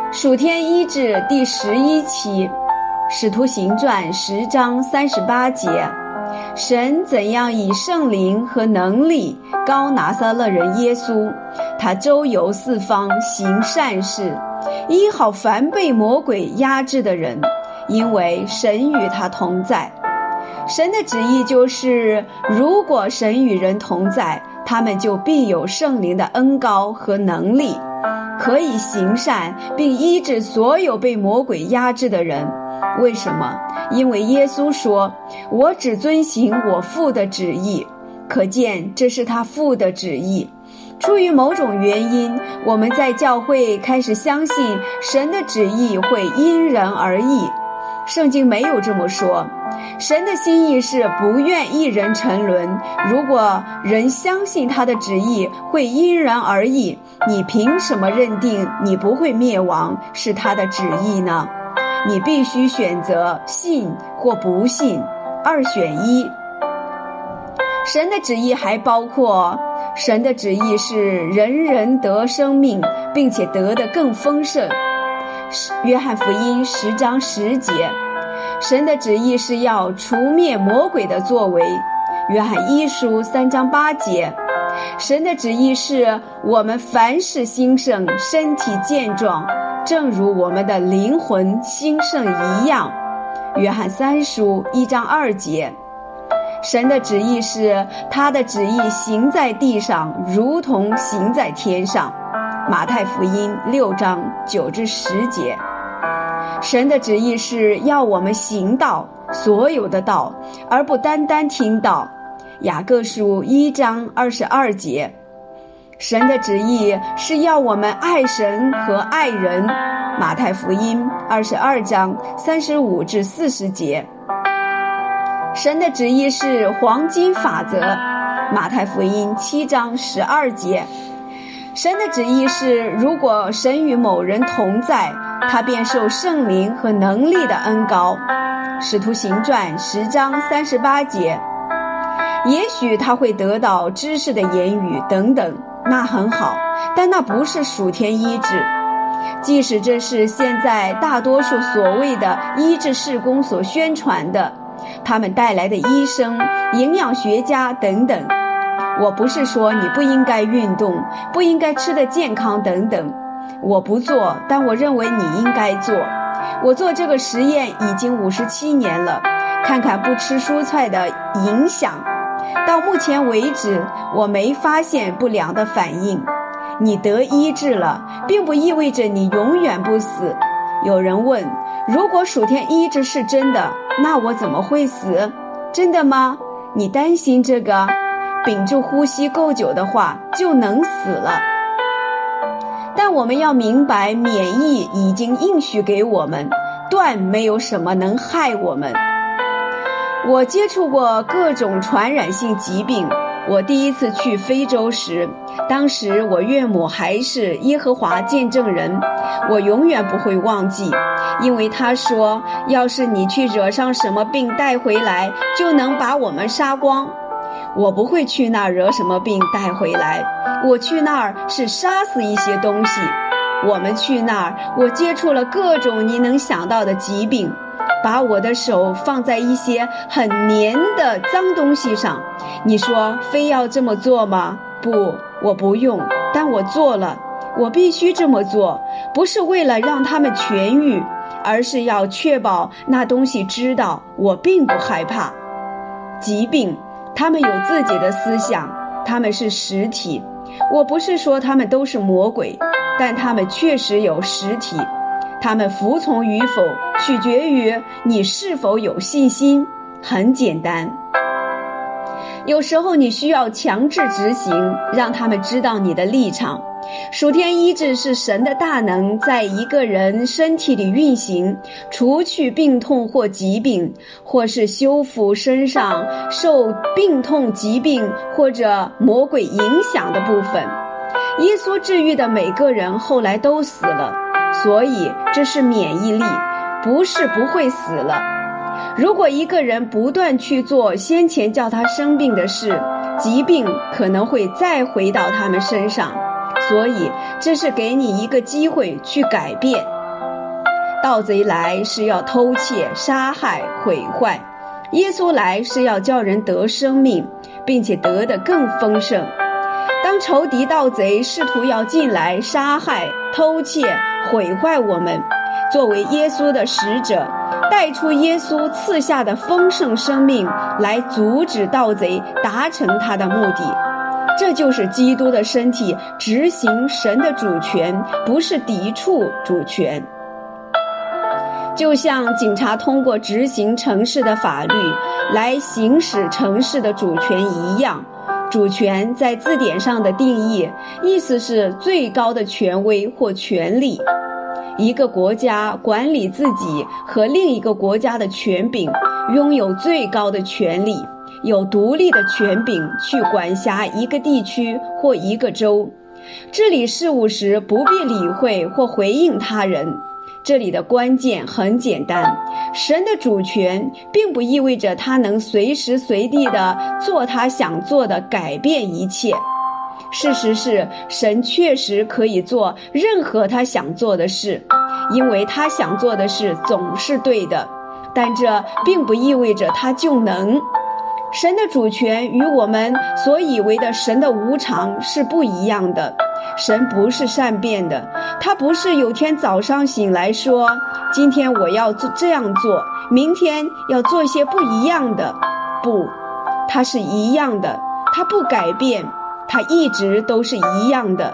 属天医治第11期，使徒行传10章38节，神怎样以圣灵和能力膏拿撒勒人耶稣，他周游四方行善事，医好凡被魔鬼压制的人，因为神与他同在。神的旨意就是，如果神与人同在，他们就必有圣灵的恩膏和能力，可以行善并医治所有被魔鬼压制的人。为什么？因为耶稣说，我只遵行我父的旨意。可见这是他父的旨意。出于某种原因，我们在教会开始相信神的旨意会因人而异。圣经没有这么说，神的心意是不愿一人沉沦。如果人相信他的旨意会因人而异，你凭什么认定你不会灭亡是他的旨意呢？你必须选择信或不信，2选1。神的旨意还包括，神的旨意是人人得生命，并且得得更丰盛。约翰福音10章10节，神的旨意是要除灭魔鬼的作为。约翰1书3章8节，神的旨意是我们凡事兴盛，身体健壮，正如我们的灵魂兴盛一样。约翰3书1章2节，神的旨意是他的旨意行在地上，如同行在天上。马太福音6章9至10节，神的旨意是要我们行道，所有的道，而不单单听道。雅各书1章22节，神的旨意是要我们爱神和爱人。马太福音22章35至40节，神的旨意是黄金法则。马太福音7章12节，神的旨意是，如果神与某人同在，他便受圣灵和能力的恩膏。使徒行传10章38节，也许他会得到知识的言语等等，那很好，但那不是属天医治。即使这是现在大多数所谓的医治事工所宣传的，他们带来的医生、营养学家等等。我不是说你不应该运动，不应该吃得健康等等，我不做，但我认为你应该做。我做这个实验已经57年了，看看不吃蔬菜的影响。到目前为止，我没发现不良的反应。你得医治了，并不意味着你永远不死。有人问，如果属天医治是真的，那我怎么会死？真的吗？你担心这个？屏住呼吸够久的话，就能死了。但我们要明白，免疫已经应许给我们，断没有什么能害我们。我接触过各种传染性疾病。我第一次去非洲时，当时我岳母还是耶和华见证人，我永远不会忘记，因为她说，要是你去惹上什么病带回来，就能把我们杀光。我不会去那儿惹什么病带回来，我去那儿是杀死一些东西。我们去那儿，我接触了各种你能想到的疾病，把我的手放在一些很黏的脏东西上。你说非要这么做吗？不，我不用，但我做了。我必须这么做，不是为了让他们痊愈，而是要确保那东西知道我并不害怕。疾病，他们有自己的思想，他们是实体。我不是说他们都是魔鬼，但他们确实有实体。他们服从与否，取决于你是否有信心。很简单。有时候你需要强制执行，让他们知道你的立场。属天医治是神的大能在一个人身体里运行，除去病痛或疾病，或是修复身上受病痛、疾病或者魔鬼影响的部分。耶稣治愈的每个人后来都死了，所以这是免疫力，不是不会死了。如果一个人不断去做先前叫他生病的事，疾病可能会再回到他们身上。所以这是给你一个机会去改变。 盗贼来是要偷窃、杀害、毁坏，耶稣来是要叫人得生命，并且得得更丰盛。当仇敌盗贼试图要进来杀害、偷窃、毁坏我们，作为耶稣的使者，带出耶稣赐下的丰盛生命来阻止盗贼达成他的目的。这就是基督的身体执行神的主权，不是抵触主权。就像警察通过执行城市的法律来行使城市的主权一样，主权在字典上的定义，意思是最高的权威或权力。一个国家管理自己和另一个国家的权柄，拥有最高的权力，有独立的权柄去管辖一个地区或一个州，治理事务时不必理会或回应他人。这里的关键很简单，神的主权并不意味着他能随时随地地做他想做的，改变一切。事实是，神确实可以做任何他想做的事，因为他想做的事总是对的，但这并不意味着他就能。神的主权与我们所以为的神的无常是不一样的。神不是善变的，他不是有天早上醒来说，今天我要这样做，明天要做些不一样的。不，他是一样的，他不改变，他一直都是一样的。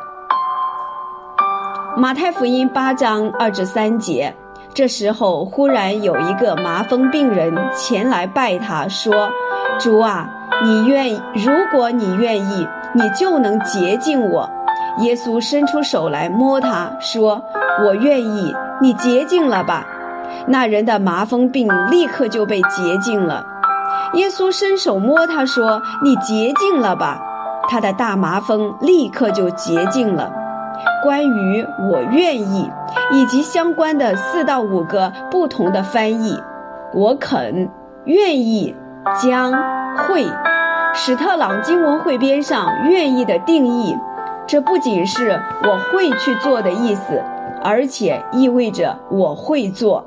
马太福音8章23节，这时候忽然有一个麻风病人前来拜他，说：主啊，如果你愿意，你就能洁净我。耶稣伸出手来摸他，说：我愿意，你洁净了吧。那人的麻风病立刻就被洁净了。耶稣伸手摸他，说：你洁净了吧。他的大麻风立刻就洁净了。关于我愿意以及相关的4到5个不同的翻译，我肯、愿意、将、会，史特朗经文汇编上愿意的定义，这不仅是我会去做的意思，而且意味着我会做，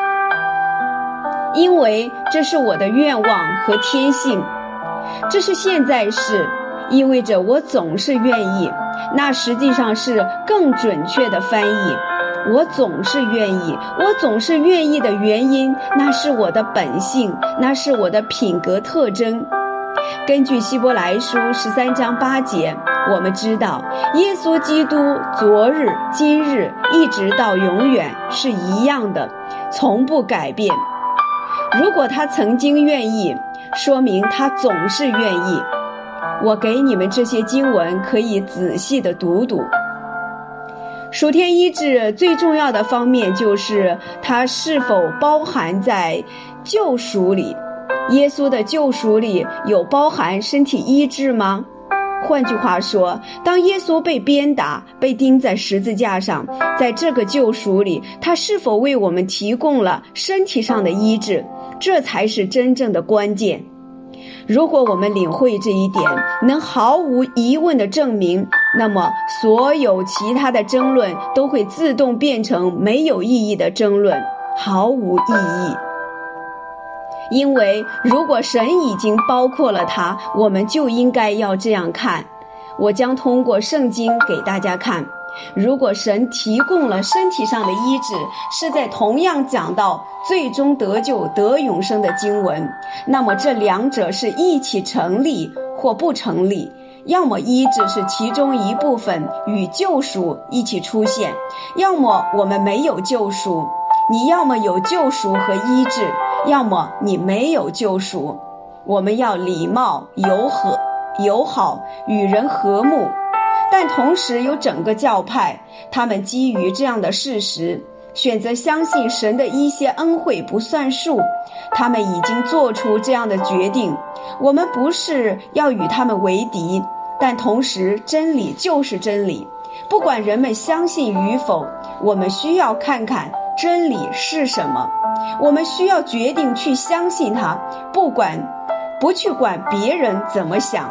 因为这是我的愿望和天性。这是现在式，意味着我总是愿意，那实际上是更准确的翻译。我总是愿意，我总是愿意的原因，那是我的本性，那是我的品格特征。根据希伯来书13章8节，我们知道耶稣基督昨日、今日一直到永远是一样的，从不改变。如果他曾经愿意，说明他总是愿意。我给你们这些经文可以仔细地读读。属天医治最重要的方面就是它是否包含在救赎里。耶稣的救赎里有包含身体医治吗？换句话说，当耶稣被鞭打、被钉在十字架上，在这个救赎里，他是否为我们提供了身体上的医治？这才是真正的关键。如果我们领会这一点，能毫无疑问地证明，那么所有其他的争论都会自动变成没有意义的争论，毫无意义。因为如果神已经包括了它，我们就应该要这样看。我将通过圣经给大家看，如果神提供了身体上的医治，是在同样讲到最终得救得永生的经文，那么这两者是一起成立或不成立，要么医治是其中一部分与救赎一起出现，要么我们没有救赎。你要么有救赎和医治，要么你没有救赎。我们要礼貌、友好，与人和睦。但同时有整个教派，他们基于这样的事实，选择相信神的一些恩惠不算数。他们已经做出这样的决定。我们不是要与他们为敌，但同时真理就是真理。不管人们相信与否，我们需要看看真理是什么。我们需要决定去相信它，不去管别人怎么想。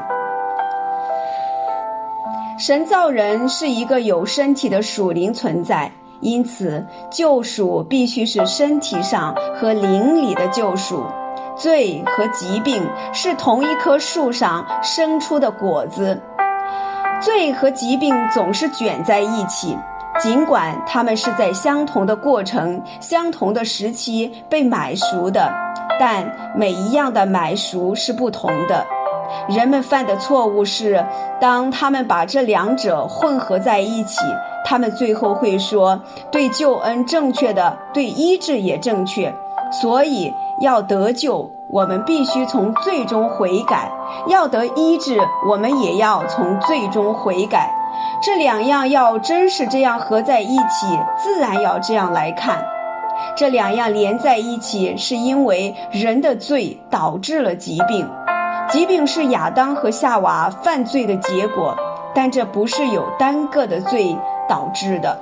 神造人是一个有身体的属灵存在， 因此救赎必须是身体上和灵里的救赎。罪和疾病是同一棵树上生出的果子，罪和疾病总是卷在一起，尽管它们是在相同的过程、相同的时期被买赎的，但每一样的买赎是不同的。人们犯的错误是，当他们把这两者混合在一起，他们最后会说，对救恩正确的，对医治也正确。所以要得救，我们必须从罪中悔改；要得医治，我们也要从罪中悔改。这两样要真是这样合在一起，自然要这样来看。这两样连在一起，是因为人的罪导致了疾病。疾病是亚当和夏娃犯罪的结果，但这不是有单个的罪导致的。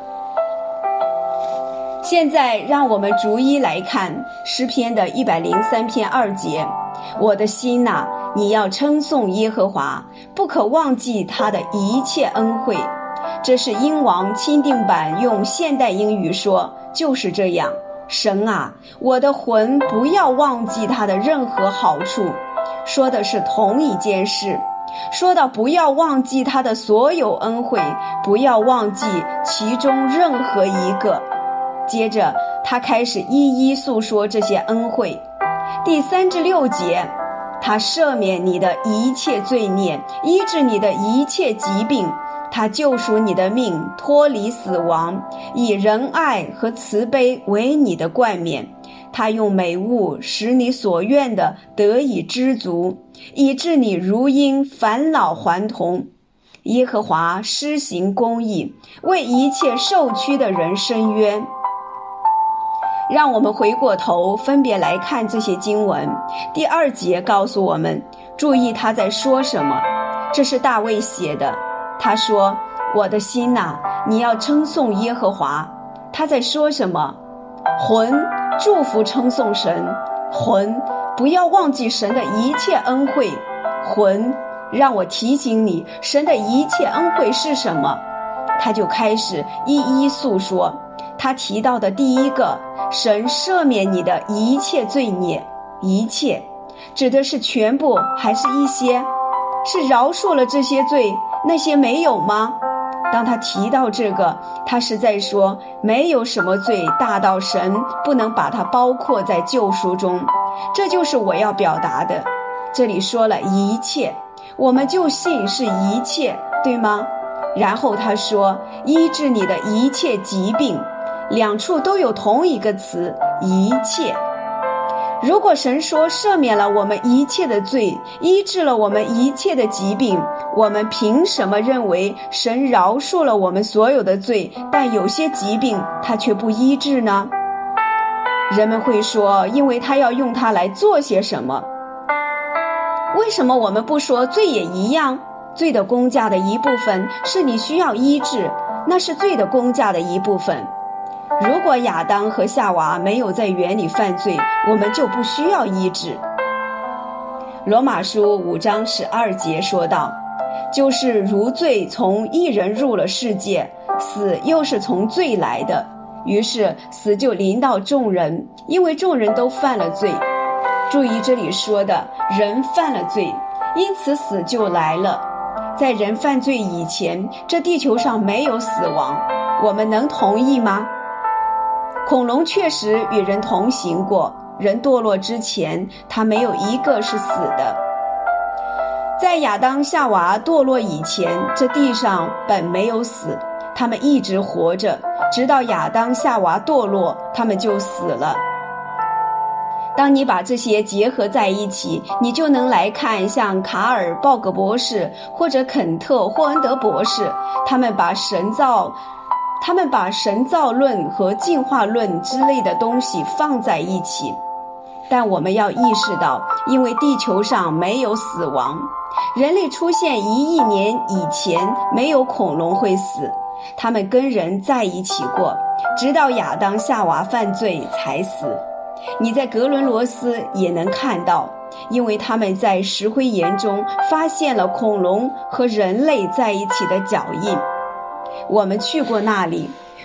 现在让我们逐一来看诗篇的103篇2节。我的心哪，你要称颂耶和华，不可忘记他的一切恩惠。这是英王钦定版用现代英语说，就是这样。神啊，我的魂不要忘记他的任何好处。说的是同一件事，说到不要忘记他的所有恩惠，不要忘记其中任何一个。接着他开始一一诉说这些恩惠。第3至6节，他赦免你的一切罪孽，医治你的一切疾病，他救赎你的命，脱离死亡，以仁爱和慈悲为你的冠冕。他用美物使你所愿的得以知足，以致你如鹰返老还童。耶和华施行公义，为一切受屈的人伸冤。让我们回过头分别来看这些经文。第2节告诉我们，注意他在说什么。这是大卫写的，他说，我的心哪，你要称颂耶和华。他在说什么？魂祝福称颂神，魂不要忘记神的一切恩惠，魂让我提醒你神的一切恩惠是什么。他就开始一一诉说。他提到的第一个，神赦免你的一切罪孽。一切指的是全部还是一些？是饶恕了这些罪，那些没有吗？当他提到这个，他是在说没有什么罪大到神不能把它包括在救赎中。这就是我要表达的。这里说了一切，我们就信是一切，对吗？然后他说医治你的一切疾病，两处都有同一个词，一切。如果神说赦免了我们一切的罪，医治了我们一切的疾病，我们凭什么认为神饶恕了我们所有的罪，但有些疾病他却不医治呢？人们会说，因为他要用它来做些什么。为什么我们不说罪也一样？罪的工价的一部分是你需要医治，那是罪的工价的一部分。如果亚当和夏娃没有在园里犯罪，我们就不需要医治。罗马书5章12节说道，就是如罪从一人入了世界，死又是从罪来的，于是死就临到众人，因为众人都犯了罪。注意这里说的人犯了罪，因此死就来了。在人犯罪以前，这地球上没有死亡，我们能同意吗？恐龙确实与人同行过，人堕落之前，它没有一个是死的。在亚当夏娃堕落以前，这地上本没有死，他们一直活着，直到亚当夏娃堕落，他们就死了。当你把这些结合在一起，你就能来看像卡尔·鲍格博士或者肯特·霍恩德博士，他们把神造论和进化论之类的东西放在一起。但我们要意识到，因为地球上没有死亡，人类出现1亿年以前没有恐龙会死，他们跟人在一起过，直到亚当夏娃犯罪才死。你在格伦罗斯也能看到，因为他们在石灰岩中发现了恐龙和人类在一起的脚印。我们去过那里，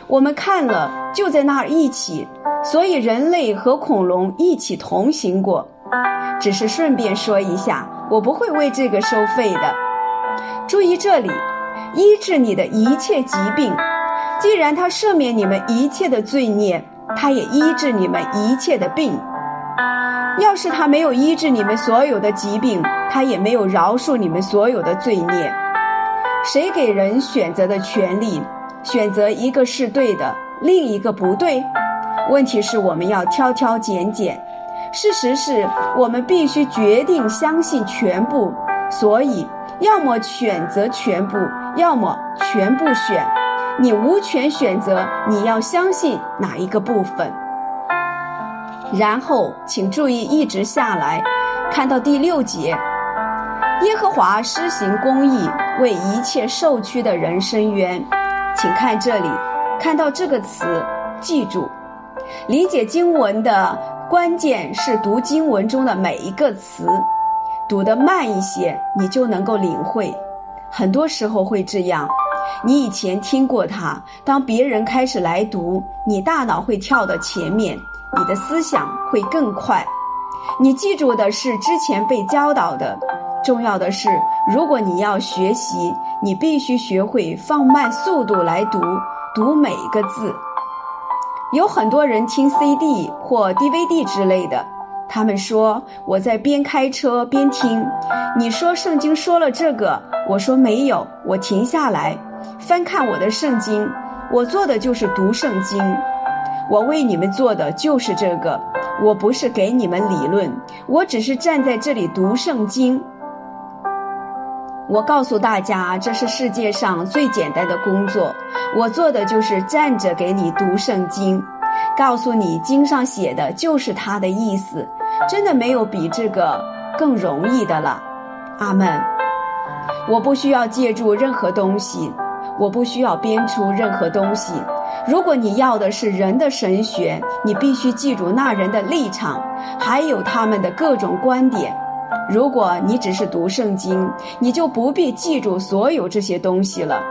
我们看了就在那儿一起，所以人类和恐龙一起同行过。只是顺便说一下，我不会为这个收费的。注意这里，医治你的一切疾病，既然他赦免你们一切的罪孽，他也医治你们一切的病。要是他没有医治你们所有的疾病，他也没有饶恕你们所有的罪孽。谁给人选择的权利，选择一个是对的，另一个不对？问题是我们要挑挑拣拣。事实是我们必须决定相信全部，所以要么选择全部，要么全部选。你无权选择你要相信哪一个部分。然后请注意一直下来，看到第6节，耶和华施行公义，为一切受屈的人伸冤。请看这里，看到这个词，记住，理解经文的关键是读经文中的每一个词，读得慢一些，你就能够领会。很多时候会这样，你以前听过它，当别人开始来读，你大脑会跳到前面，你的思想会更快。你记住的是之前被教导的。重要的是，如果你要学习，你必须学会放慢速度来读每一个字。有很多人听 CD 或 DVD 之类的，他们说我在边开车边听，你说圣经说了这个，我说没有，我停下来翻看我的圣经，我做的就是读圣经。我为你们做的就是这个，我不是给你们理论，我只是站在这里读圣经。我告诉大家，这是世界上最简单的工作，我做的就是站着给你读圣经，告诉你经上写的就是它的意思，真的没有比这个更容易的了。阿们。我不需要借助任何东西，我不需要编出任何东西。如果你要的是人的神学，你必须记住那人的立场，还有他们的各种观点。如果你只是读圣经，你就不必记住所有这些东西了。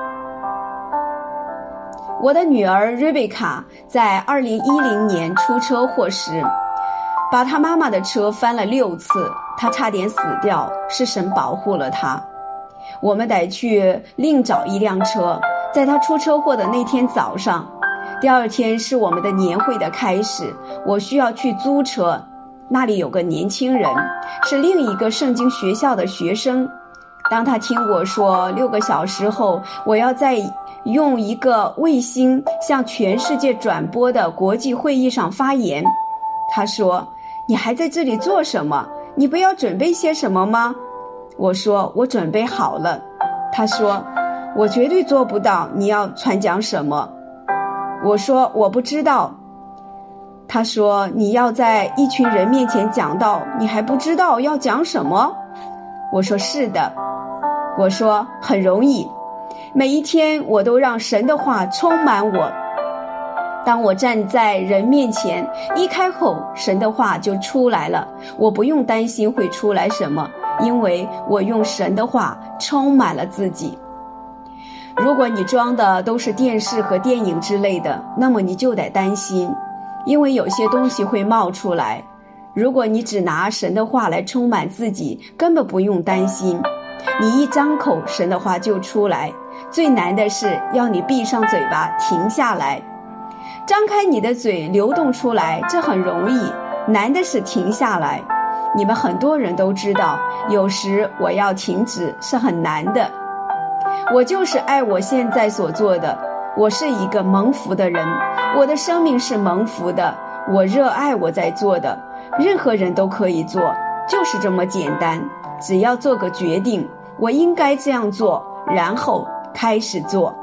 我的女儿瑞贝卡在2010年出车祸时，把她妈妈的车翻了6次，她差点死掉，是神保护了她。我们得去另找一辆车。在她出车祸的那天早上，第2天是我们的年会的开始，我需要去租车。那里有个年轻人，是另一个圣经学校的学生。当他听我说6个小时后我要在用一个卫星向全世界转播的国际会议上发言，他说：你还在这里做什么？你不要准备些什么吗？我说：我准备好了。他说：我绝对做不到，你要传讲什么？我说：我不知道。他说：你要在一群人面前讲道，你还不知道要讲什么？我说：是的。我说：很容易，每一天我都让神的话充满我。当我站在人面前，一开口，神的话就出来了，我不用担心会出来什么，因为我用神的话充满了自己。如果你装的都是电视和电影之类的，那么你就得担心，因为有些东西会冒出来。如果你只拿神的话来充满自己，根本不用担心，你一张口，神的话就出来。最难的是要你闭上嘴巴，停下来。张开你的嘴，流动出来，这很容易，难的是停下来。你们很多人都知道，有时我要停止是很难的。我就是爱我现在所做的，我是一个蒙福的人，我的生命是蒙福的，我热爱我在做的，任何人都可以做，就是这么简单。只要做个决定，我应该这样做，然后开始做。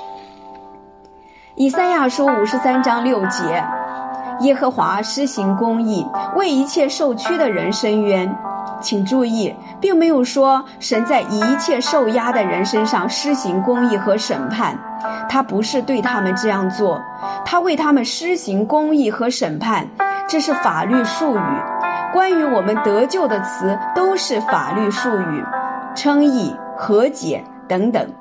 以赛亚书53章6节，耶和华施行公义，为一切受屈的人伸冤。请注意，并没有说神在一切受压的人身上施行公义和审判，他不是对他们这样做，他为他们施行公义和审判，这是法律术语。关于我们得救的词都是法律术语，称义、和解等等。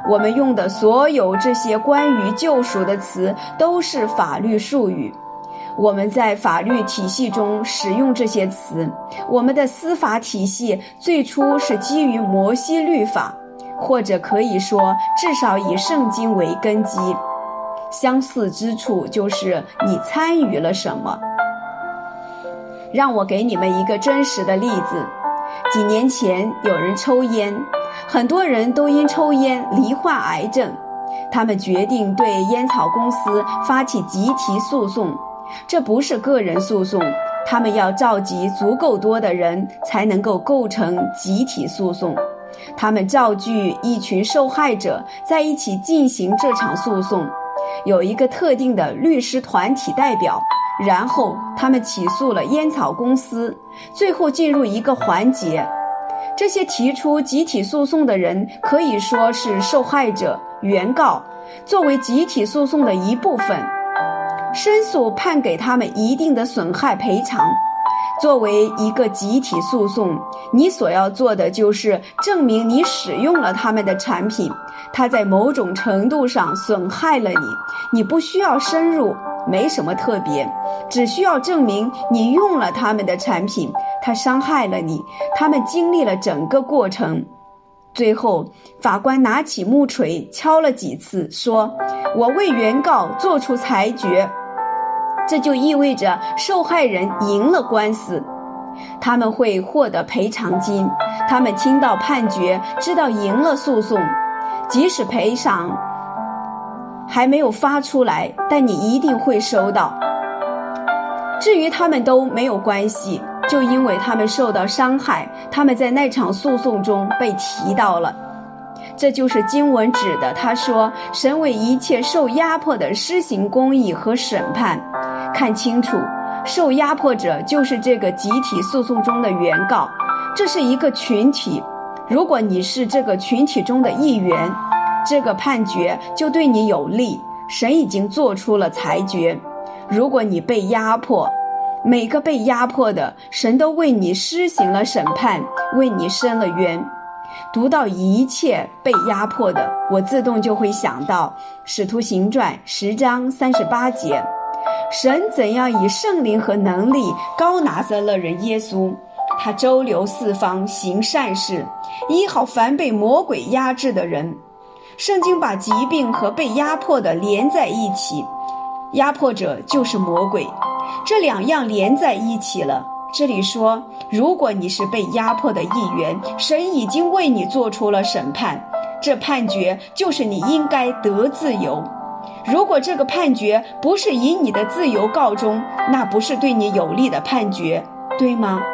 我们用的所有这些关于救赎的词都是法律术语。我们在法律体系中使用这些词，我们的司法体系最初是基于摩西律法，或者可以说至少以圣经为根基。相似之处就是你参与了什么。让我给你们一个真实的例子。几年前有人抽烟，很多人都因抽烟罹患癌症，他们决定对烟草公司发起集体诉讼。这不是个人诉讼，他们要召集足够多的人才能够构成集体诉讼。他们召集一群受害者在一起进行这场诉讼，有一个特定的律师团体代表，然后他们起诉了烟草公司，最后进入一个环节。这些提出集体诉讼的人可以说是受害者、原告，作为集体诉讼的一部分。申诉判给他们一定的损害赔偿。作为一个集体诉讼，你所要做的就是证明你使用了他们的产品，它在某种程度上损害了你。你不需要深入，没什么特别，只需要证明你用了他们的产品，它伤害了你，他们经历了整个过程。最后，法官拿起木锤敲了几次，说：“我为原告做出裁决。”这就意味着受害人赢了官司，他们会获得赔偿金。他们听到判决，知道赢了诉讼，即使赔偿还没有发出来，但你一定会收到。至于他们都没有关系，就因为他们受到伤害，他们在那场诉讼中被提到了。这就是经文指的，他说神为一切受压迫的施行公义和审判。看清楚，受压迫者就是这个集体诉讼中的原告，这是一个群体。如果你是这个群体中的一员，这个判决就对你有利，神已经做出了裁决。如果你被压迫，每个被压迫的，神都为你施行了审判，为你伸了冤。读到一切被压迫的，我自动就会想到使徒行传10章38节，神怎样以圣灵和能力膏拿撒勒人耶稣，他周流四方行善事，医好凡被魔鬼压制的人。圣经把疾病和被压迫的连在一起，压迫者就是魔鬼，这两样连在一起了。这里说，如果你是被压迫的一员，神已经为你做出了审判，这判决就是你应该得自由。如果这个判决不是以你的自由告终，那不是对你有利的判决，对吗？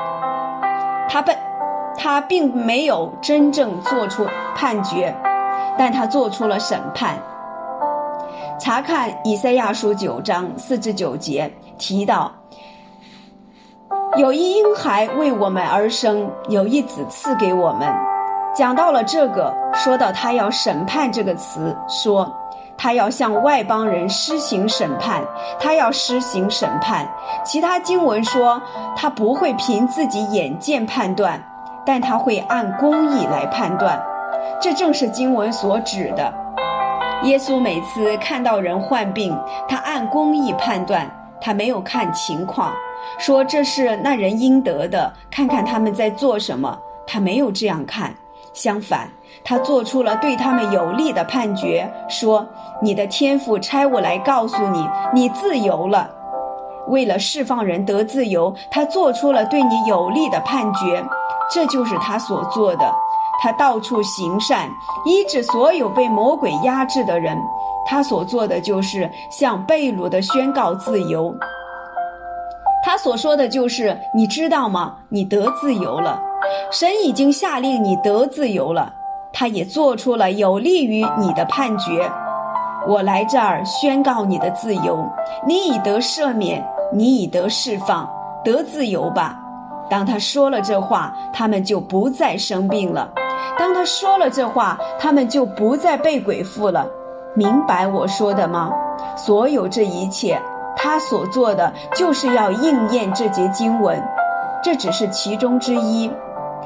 他并没有真正做出判决，但他做出了审判。查看以赛亚书9章4至9节提到，有一婴孩为我们而生，有一子赐给我们。讲到了这个，说到他要审判这个词，说他要向外邦人施行审判，他要施行审判。其他经文说他不会凭自己眼见判断，但他会按公义来判断。这正是经文所指的。耶稣每次看到人患病，他按公义判断，他没有看情况，说这是那人应得的，看看他们在做什么，他没有这样看。相反，他做出了对他们有利的判决，说你的天父差我来告诉你，你自由了。为了释放人得自由，他做出了对你有利的判决，这就是他所做的。他到处行善，医治所有被魔鬼压制的人。他所做的就是向被掳的宣告自由。他所说的就是，你知道吗？你得自由了。神已经下令你得自由了，他也做出了有利于你的判决。我来这儿宣告你的自由，你已得赦免，你已得释放，得自由吧。当他说了这话，他们就不再生病了。当他说了这话，他们就不再被鬼附了。明白我说的吗？所有这一切，他所做的就是要应验这节经文，这只是其中之一。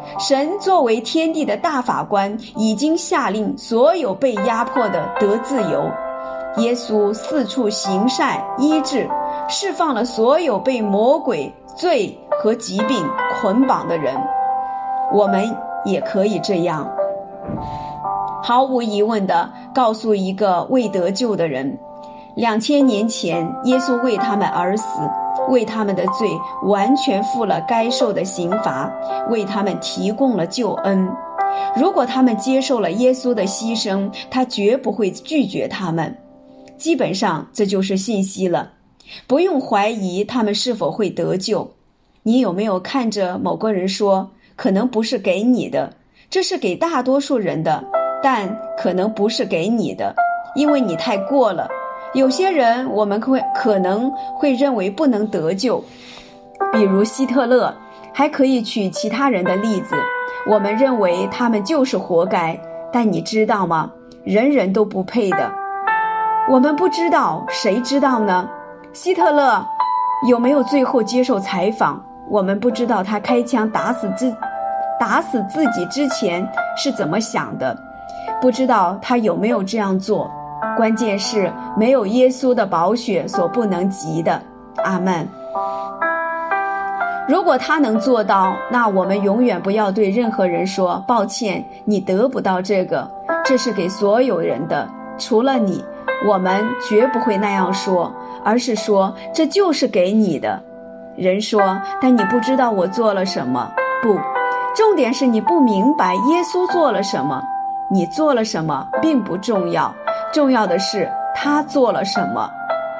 神作为天地的大法官，已经下令所有被压迫的得自由。耶稣四处行善医治，释放了所有被魔鬼、罪和疾病捆绑的人。我们也可以这样，毫无疑问地告诉一个未得救的人，2000年前耶稣为他们而死，为他们的罪完全负了该受的刑罚，为他们提供了救恩。如果他们接受了耶稣的牺牲，他绝不会拒绝他们。基本上这就是信息了，不用怀疑他们是否会得救。你有没有看着某个人说，可能不是给你的，这是给大多数人的，但可能不是给你的，因为你太过了。有些人我们可能会认为不能得救，比如希特勒，还可以举其他人的例子，我们认为他们就是活该，但你知道吗？人人都不配的。我们不知道，谁知道呢？希特勒有没有最后接受采访？我们不知道他开枪打死自己之前是怎么想的，不知道他有没有这样做。关键是没有耶稣的宝血所不能及的。阿们。如果他能做到，那我们永远不要对任何人说，抱歉，你得不到这个，这是给所有人的，除了你。我们绝不会那样说，而是说这就是给你的。人说，但你不知道我做了什么。不，重点是你不明白耶稣做了什么。你做了什么并不重要，重要的是他做了什么。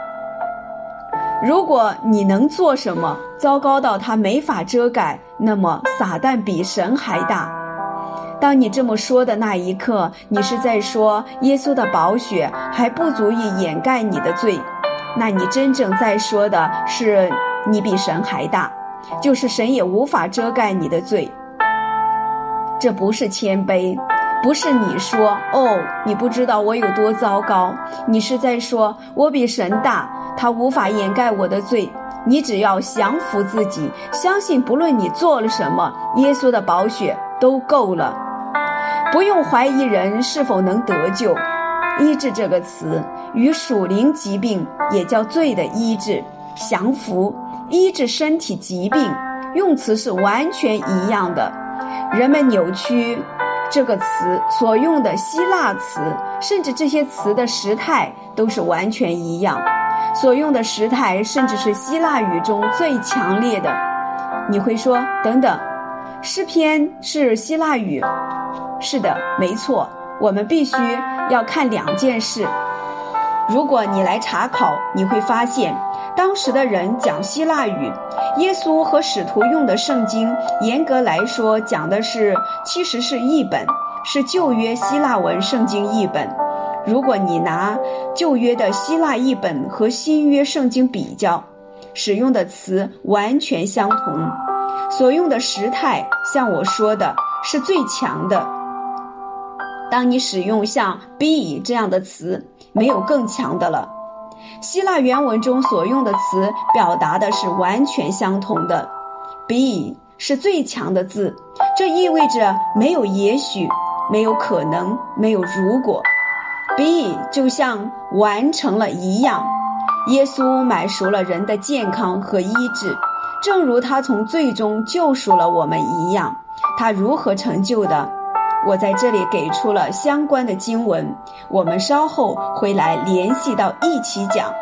如果你能做什么，糟糕到他没法遮盖，那么撒旦比神还大。当你这么说的那一刻，你是在说耶稣的宝血还不足以掩盖你的罪，那你真正在说的是你比神还大，就是神也无法遮盖你的罪。这不是谦卑，不是你说，哦，你不知道我有多糟糕，你是在说我比神大，他无法掩盖我的罪。你只要降服自己，相信不论你做了什么，耶稣的宝血都够了。不用怀疑人是否能得救。医治这个词与属灵疾病，也叫罪的医治、降服、医治身体疾病，用词是完全一样的。人们扭曲这个词所用的希腊词，甚至这些词的时态都是完全一样，所用的时态甚至是希腊语中最强烈的。你会说，等等，诗篇是希腊语？是的，没错，我们必须要看两件事。如果你来查考，你会发现当时的人讲希腊语，耶稣和使徒用的圣经严格来说讲的其实是译本，是旧约希腊文圣经译本。如果你拿旧约的希腊译本和新约圣经比较，使用的词完全相同，所用的时态像我说的是最强的。当你使用像 be 这样的词，没有更强的了。希腊原文中所用的词表达的是完全相同的。be 是最强的字，这意味着没有也许，没有可能，没有如果。be 就像完成了一样。耶稣买赎了人的健康和医治，正如他从罪中救赎了我们一样。他如何成就的？我在这里给出了相关的经文，我们稍后会来联系到一起讲。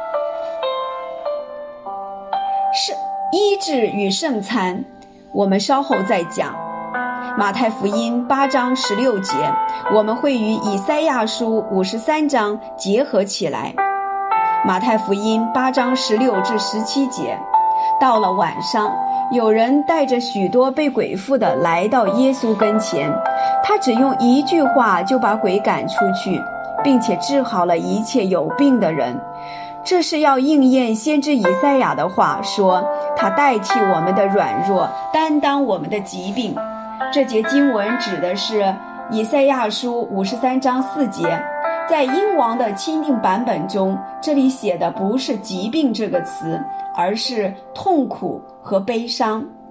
是医治与圣餐，我们稍后再讲。马太福音8章16节，我们会与以赛亚书53章结合起来。马太福音8章16至17节，到了晚上，有人带着许多被鬼附的来到耶稣跟前，他只用一句话就把鬼赶出去，并且治好了一切有病的人。这是要应验先知以赛亚的话，说他代替我们的软弱，担当我们的疾病。这节经文指的是以赛亚书53章4节。在英王的钦定版本中，这里写的不是疾病这个词，而是痛苦和悲伤。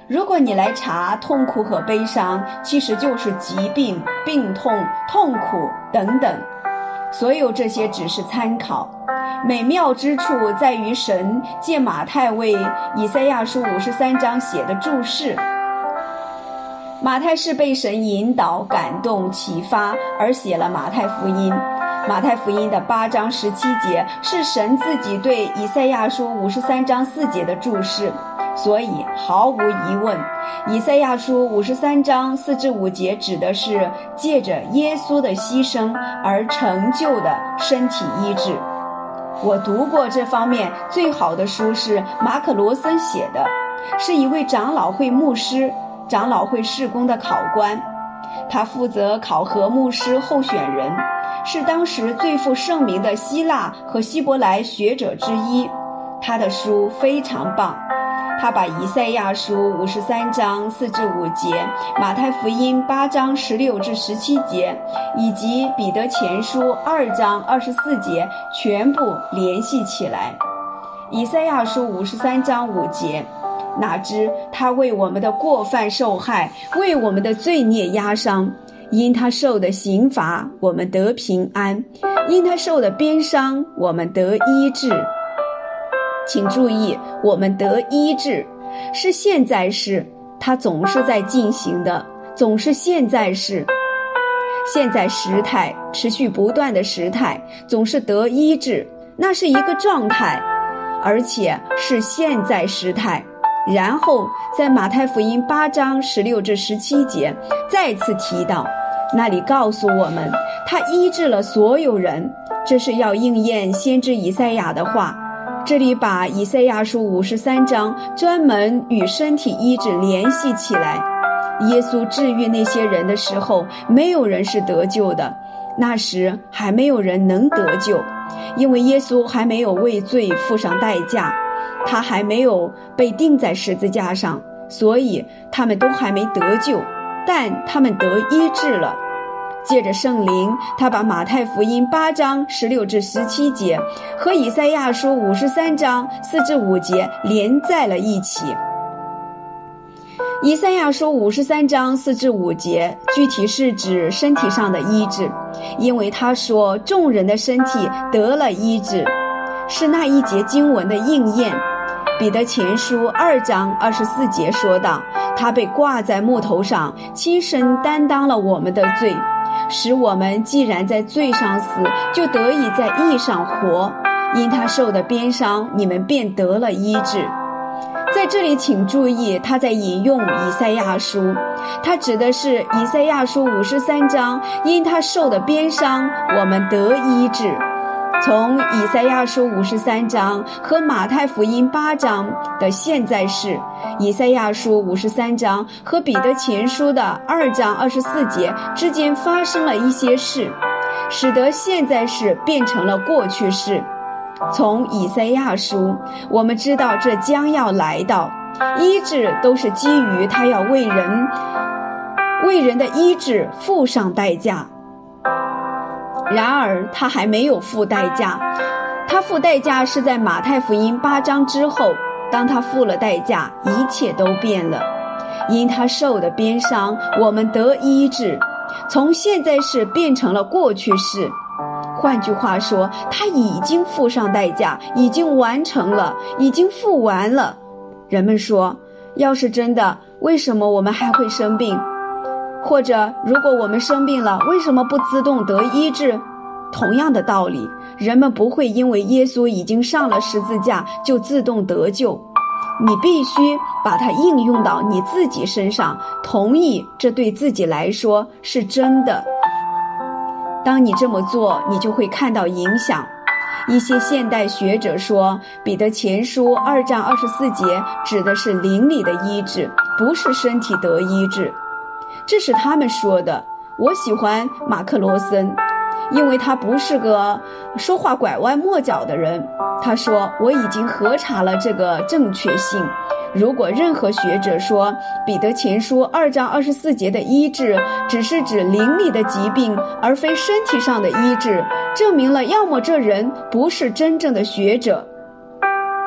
如果你来查痛苦和悲伤，其实就是疾病、病痛、痛苦等等。所有这些只是参考，美妙之处在于神借马太为以赛亚书53章写的注释。马太是被神引导、感动、启发而写了马太福音。马太福音的8章17节是神自己对以赛亚书53章4节的注释，所以毫无疑问，以赛亚书53章4至5节指的是借着耶稣的牺牲而成就的身体医治。我读过这方面最好的书是马可罗森写的，是一位长老会牧师、长老会事工的考官，他负责考核牧师候选人，是当时最负盛名的希腊和希伯来学者之一。他的书非常棒，他把以赛亚书53章4至5节、马太福音8章16至17节以及彼得前书2章24节全部联系起来。以赛亚书53章5节，哪知他为我们的过犯受害，为我们的罪孽压伤，因他受的刑罚，我们得平安；因他受的鞭伤，我们得医治。请注意，我们得医治是现在式，它总是在进行的，总是现在式。现在时态，持续不断的时态，总是得医治，那是一个状态，而且是现在时态。然后在马太福音8章16至17节再次提到，那里告诉我们他医治了所有人，这是要应验先知以赛亚的话。这里把以赛亚书53章专门与身体医治联系起来。耶稣治愈那些人的时候，没有人是得救的，那时还没有人能得救，因为耶稣还没有为罪付上代价，他还没有被钉在十字架上，所以他们都还没得救，但他们得医治了。借着圣灵，他把马太福音8章16至17节和以赛亚书53章4至5节连在了一起。以赛亚书53章4至5节具体是指身体上的医治，因为他说众人的身体得了医治，是那一节经文的应验。彼得前书2章24节说道，他被挂在木头上，亲身担当了我们的罪，使我们既然在罪上死，就得以在义上活。因他受的鞭伤，你们便得了医治。在这里请注意，他在引用以赛亚书，他指的是以赛亚书53章，因他受的鞭伤，我们得医治。从以赛亚书53章和马太福音8章的现在式，以赛亚书53章和彼得前书的2章24节之间发生了一些事，使得现在式变成了过去式。从以赛亚书，我们知道这将要来到，医治都是基于他要为人的医治付上代价。然而他还没有付代价，他付代价是在马太福音8章之后，当他付了代价，一切都变了。因他受的鞭伤，我们得医治，从现在式变成了过去式。换句话说，他已经付上代价，已经完成了，已经付完了。人们说，要是真的，为什么我们还会生病？或者如果我们生病了，为什么不自动得医治？同样的道理，人们不会因为耶稣已经上了十字架就自动得救，你必须把它应用到你自己身上，同意这对自己来说是真的。当你这么做，你就会看到影响。一些现代学者说，彼得前书2章24节指的是灵里的医治，不是身体得医治。这是他们说的。我喜欢马克罗森，因为他不是个说话拐弯抹角的人。他说，我已经核查了这个正确性。如果任何学者说彼得前书2章24节的医治只是指灵里的疾病，而非身体上的医治，证明了要么这人不是真正的学者，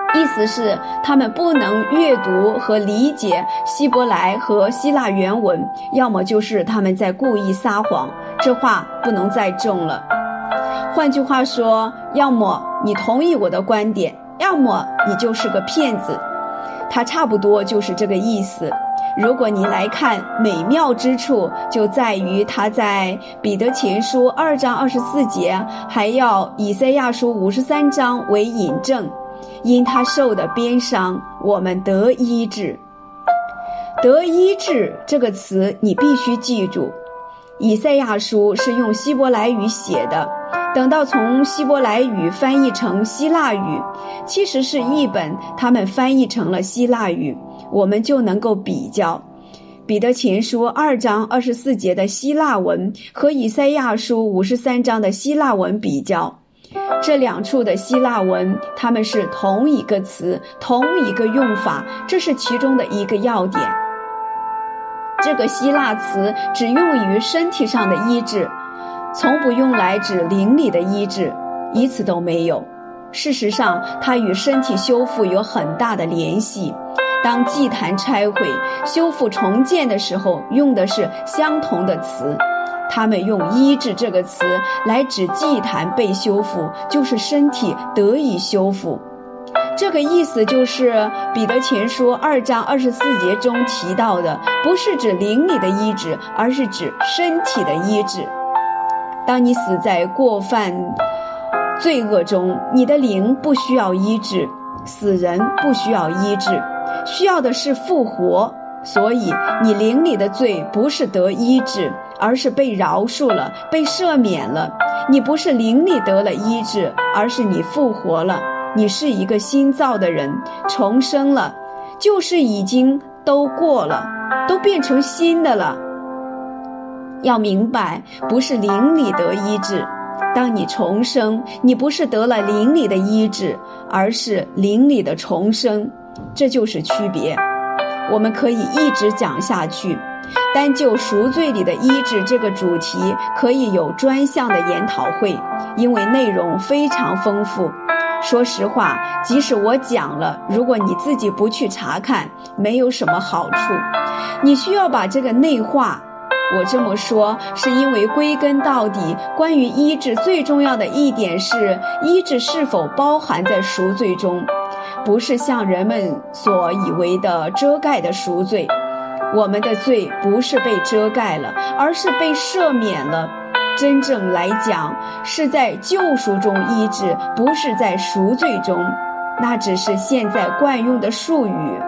意思是他们不能阅读和理解希伯来和希腊原文，要么就是他们在故意撒谎，这话不能再重了。换句话说，要么你同意我的观点，要么你就是个骗子。它差不多就是这个意思。如果你来看，美妙之处就在于他在彼得前书2章24节，还要以赛亚书53章为引证，因他受的鞭伤，我们得医治。得医治这个词你必须记住，以赛亚书是用希伯来语写的，等到从希伯来语翻译成希腊语，其实是译本他们翻译成了希腊语，我们就能够比较彼得前书2章24节的希腊文和以赛亚书53章的希腊文比较。这两处的希腊文它们是同一个词，同一个用法，这是其中的一个要点。这个希腊词只用于身体上的医治，从不用来指灵里的医治，一次都没有。事实上，它与身体修复有很大的联系。当祭坛拆毁、修复重建的时候，用的是相同的词。他们用医治这个词来指祭坛被修复，就是身体得以修复。这个意思就是彼得前书2章24节中提到的，不是指灵里的医治，而是指身体的医治。当你死在过犯罪恶中，你的灵不需要医治，死人不需要医治，需要的是复活。所以你灵里的罪不是得医治，而是被饶恕了，被赦免了。你不是灵里得了医治，而是你复活了，你是一个新造的人，重生了，旧事已经都过了，都变成新的了。要明白，不是灵里得医治，当你重生，你不是得了灵里的医治，而是灵里的重生，这就是区别。我们可以一直讲下去，单就赎罪里的医治这个主题可以有专项的研讨会，因为内容非常丰富。说实话，即使我讲了，如果你自己不去查看，没有什么好处。你需要把这个内化。我这么说是因为归根到底，关于医治最重要的一点是，医治是否包含在赎罪中，不是像人们所以为的遮盖的赎罪。我们的罪不是被遮盖了，而是被赦免了。真正来讲，是在救赎中医治，不是在赎罪中，那只是现在惯用的术语。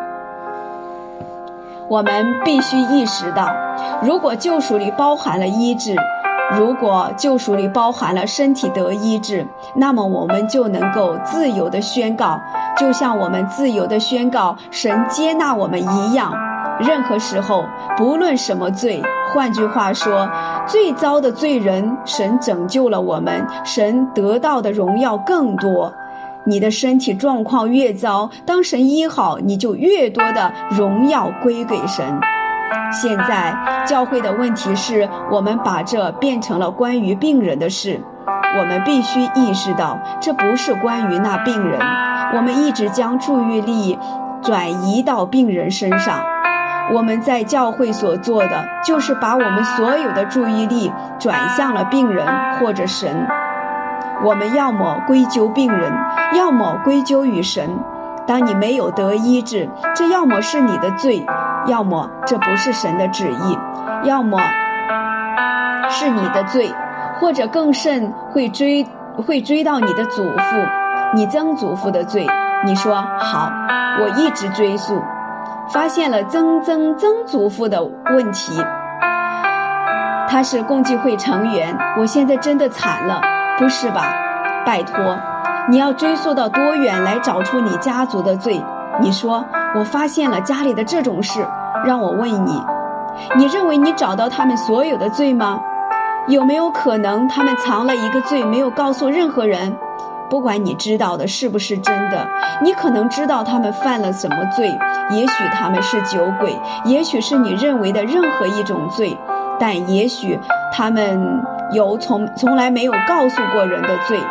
我们必须意识到，如果救赎里包含了医治，如果救赎里包含了身体得医治，那么我们就能够自由地宣告，就像我们自由地宣告神接纳我们一样。任何时候，不论什么罪，换句话说，最糟的罪人，神拯救了我们，神得到的荣耀更多。你的身体状况越糟，当神医好，你就越多的荣耀归给神。现在教会的问题是，我们把这变成了关于病人的事。我们必须意识到，这不是关于那病人。我们一直将注意力转移到病人身上。我们在教会所做的，就是把我们所有的注意力转向了病人或者神。我们要么归咎病人，要么归咎于神。当你没有得医治，这要么是你的罪，要么这不是神的旨意，要么是你的罪，或者更甚会追到你的祖父、你曾祖父的罪。你说好，我一直追溯，发现了曾祖父的问题，他是共济会成员，我现在真的惨了。不是吧？拜托，你要追溯到多远来找出你家族的罪？你说我发现了家里的这种事，让我问你，你认为你找到他们所有的罪吗？有没有可能他们藏了一个罪没有告诉任何人？不管你知道的是不是真的，你可能知道他们犯了什么罪，也许他们是酒鬼，也许是你认为的任何一种罪，但也许他们有从来没有告诉过人的罪。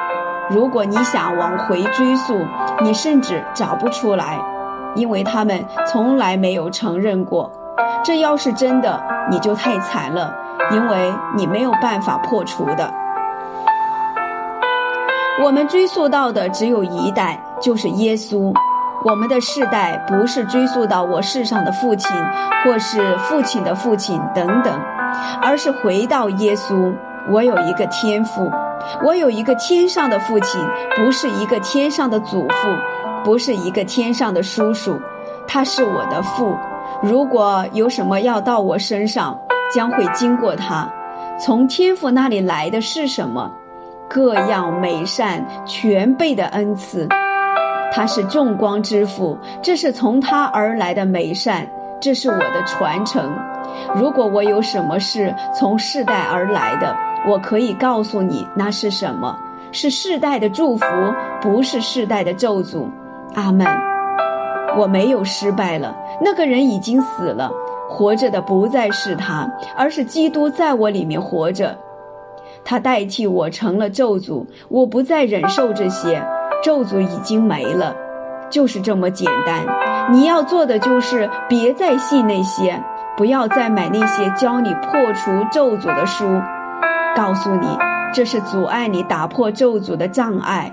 如果你想往回追溯，你甚至找不出来，因为他们从来没有承认过。这要是真的，你就太惨了，因为你没有办法破除的。我们追溯到的只有一代，就是耶稣。我们的世代不是追溯到我世上的父亲，或是父亲的父亲等等，而是回到耶稣。我有一个天父，我有一个天上的父亲，不是一个天上的祖父，不是一个天上的叔叔，他是我的父。如果有什么要到我身上，将会经过他。从天父那里来的是什么？各样美善全备的恩赐。他是众光之父，这是从他而来的美善，这是我的传承。如果我有什么事从世代而来的，我可以告诉你那是什么，是世代的祝福，不是世代的咒诅。阿们。我没有失败了，那个人已经死了，活着的不再是他，而是基督在我里面活着。他代替我成了咒诅，我不再忍受这些，咒诅已经没了，就是这么简单。你要做的就是别再信那些，不要再买那些教你破除咒诅的书，告诉你这是阻碍你打破咒诅的障碍。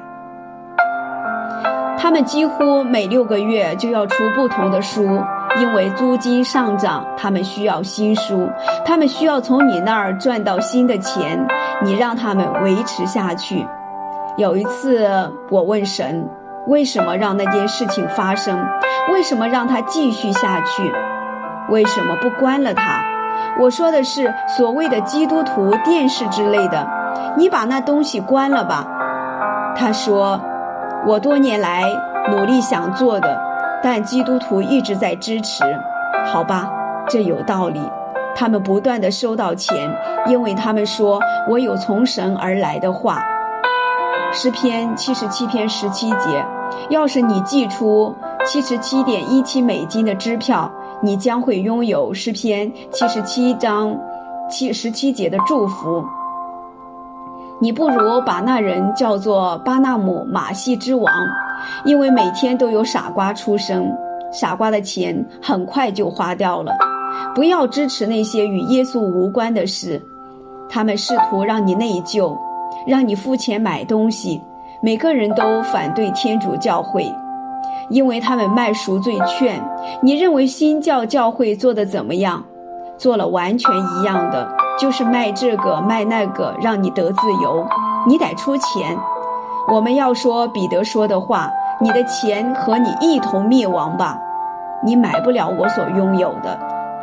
他们几乎每6个月就要出不同的书，因为租金上涨，他们需要新书，他们需要从你那儿赚到新的钱，你让他们维持下去。有一次我问神，为什么让那件事情发生？为什么让它继续下去？为什么不关了它？我说的是所谓的基督徒电视之类的，你把那东西关了吧。他说，我多年来努力想做的，但基督徒一直在支持。好吧，这有道理。他们不断地收到钱，因为他们说我有从神而来的话。诗篇77篇17节，要是你寄出77.17美金的支票，你将会拥有诗篇77章17节的祝福。你不如把那人叫做巴纳姆马戏之王，因为每天都有傻瓜出生，傻瓜的钱很快就花掉了。不要支持那些与耶稣无关的事，他们试图让你内疚，让你付钱买东西。每个人都反对天主教会，因为他们卖赎罪券。你认为新教会做得怎么样？做了完全一样的，就是卖这个卖那个，让你得自由，你得出钱。我们要说彼得说的话，你的钱和你一同灭亡吧，你买不了我所拥有的。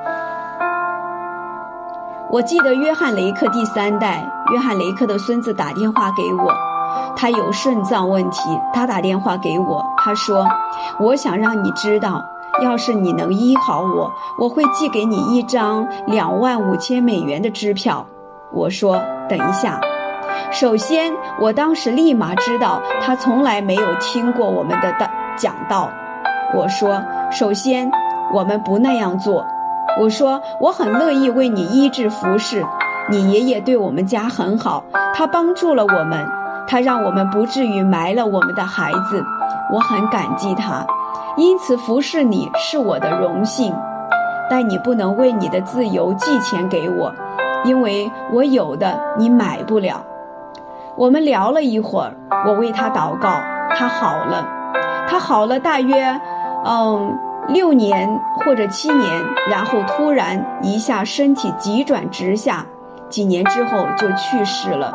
我记得约翰雷克第3代，约翰雷克的孙子打电话给我，他有肾脏问题，他打电话给我，他说，我想让你知道，要是你能医好我，我会寄给你一张25000美元的支票。我说，等一下。首先，我当时立马知道他从来没有听过我们的讲道。我说，首先，我们不那样做。我说，我很乐意为你医治服侍，你爷爷对我们家很好，他帮助了我们，他让我们不至于埋了我们的孩子，我很感激他，因此服侍你是我的荣幸。但你不能为你的自由寄钱给我，因为我有的你买不了。我们聊了一会儿，我为他祷告，他好了大约6年或者7年，然后突然一下身体急转直下，几年之后就去世了。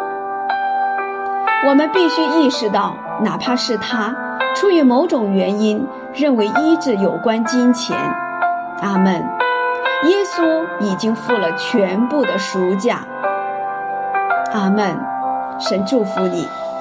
我们必须意识到，哪怕是他出于某种原因认为医治有关金钱。阿们。耶稣已经付了全部的赎价。阿们。神祝福你。